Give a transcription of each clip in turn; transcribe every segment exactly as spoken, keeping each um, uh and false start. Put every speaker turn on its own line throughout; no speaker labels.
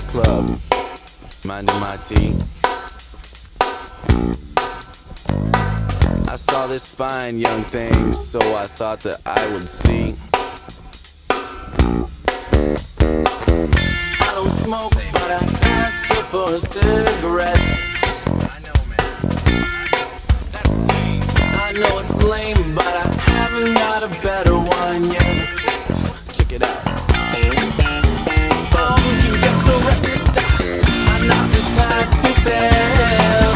club, minding my tea. I saw this fine young thing, so I thought that I would see. I don't smoke, but I asked her for a cigarette. I know, man. That's lame. I know it's lame, but I haven't got a better one yet. Check it out. Oh, you get so rested. I'm not the type to fail.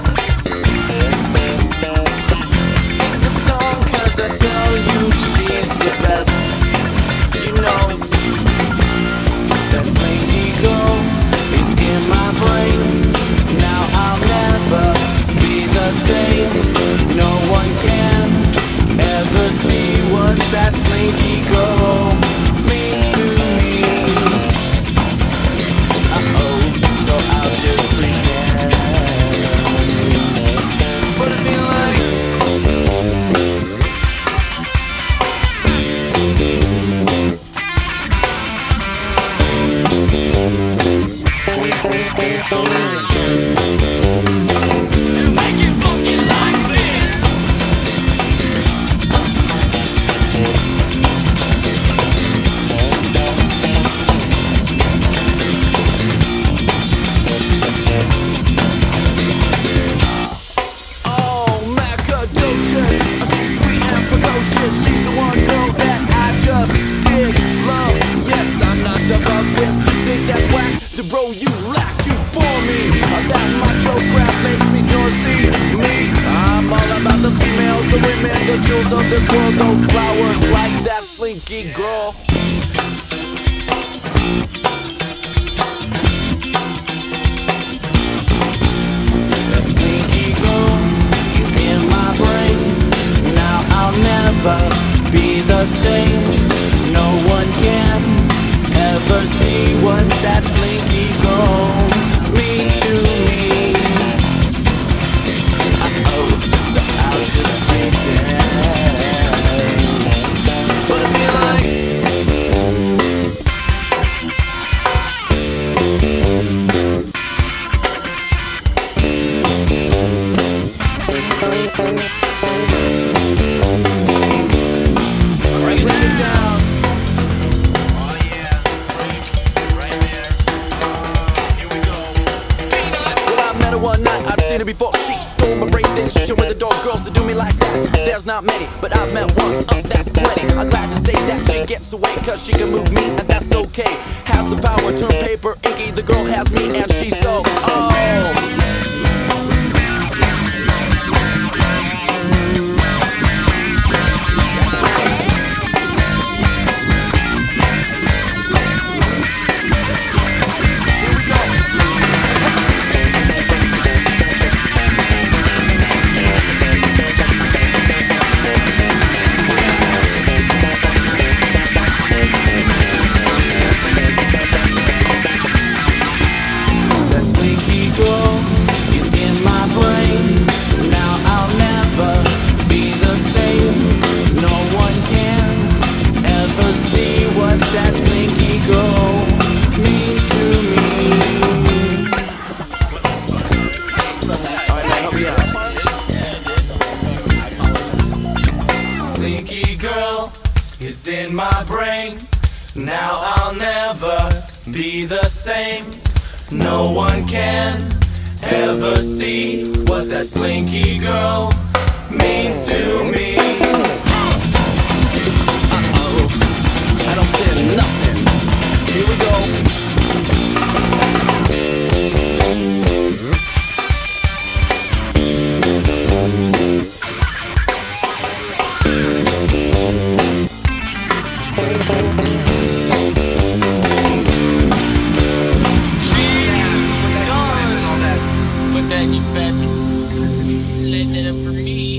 Sing the song 'cause I tell you she's the best. You know that slinky girl is in my brain. Now I'll never be the same. No one can ever see what that slinky girl means to me. Uh-oh, so I'll just pretend. But I feel like make it funky like this. Oh, Macadocious, she's sweet and precocious. She's the one girl that I just dig, love. Yes, I'm not above this. Think that's whack to bro, you lack, you bore me. That macho crap makes me snore, see me. I'm all about the females, the women, the jewels of this world. Those flowers like that slinky girl. That slinky girl is in my brain. Now I'll never be the same. No one can ever see what that slinky girl means to me. Uh-oh, so I'll just pretend. But I feel like break it down. Oh yeah, right there. Here we go. Well, I met her one night, I've seen her before. She stole my brain, then she with the dog girls to do me like that. There's not many, but I've met one, uh, that's plenty. I'm glad to say that she gets away, 'cause she can move me, and that's okay. Has the power, turn paper inky, the girl has me, and she's so, oh. That slinky girl is in my brain. Now I'll never be the same. No one can ever see what that slinky girl means to me. Alright, man, help me out. Slinky girl is in my brain. Now I'll never be the same. No one can ever see what that slinky girl means to me. Uh-oh, I don't feel nothing. Here we go.
Put that in your fat. Let that up for me.